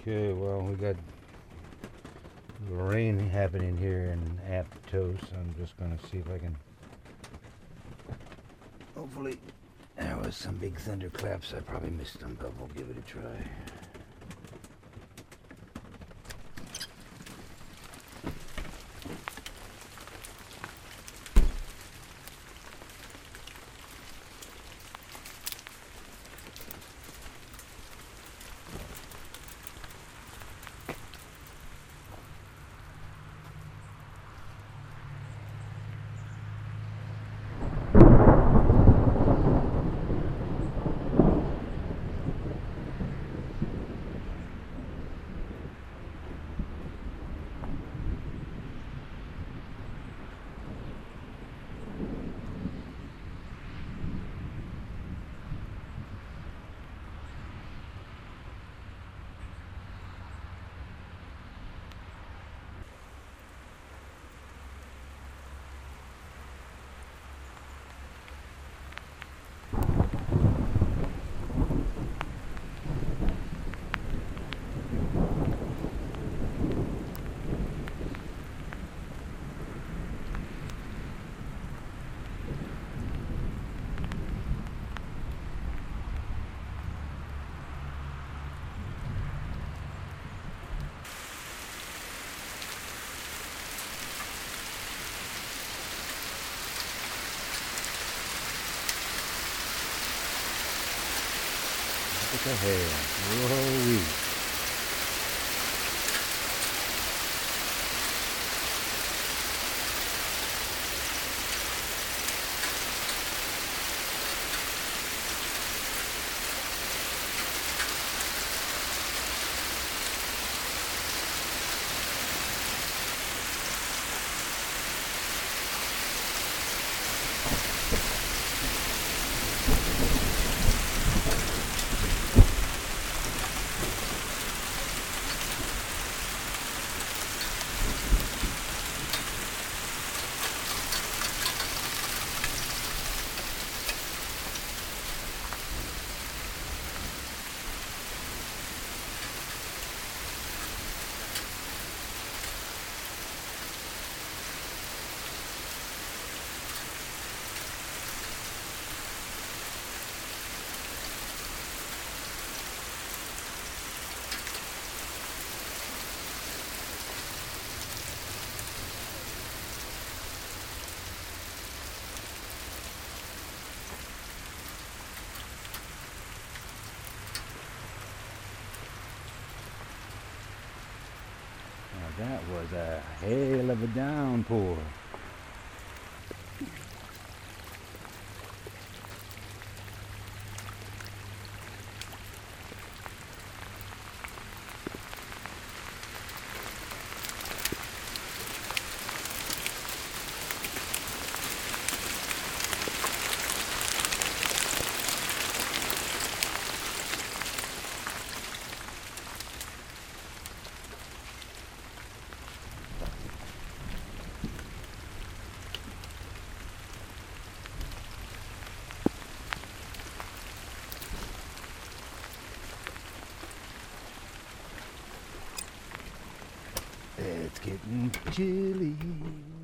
Okay, well, we got rain happening here in Aptos. I'm just going to see if I can. Hopefully, there was some big thunderclaps. I probably missed them, but we'll give it a try. What the hell? Whoa-wee. That was a hell of a downpour. It's getting chilly.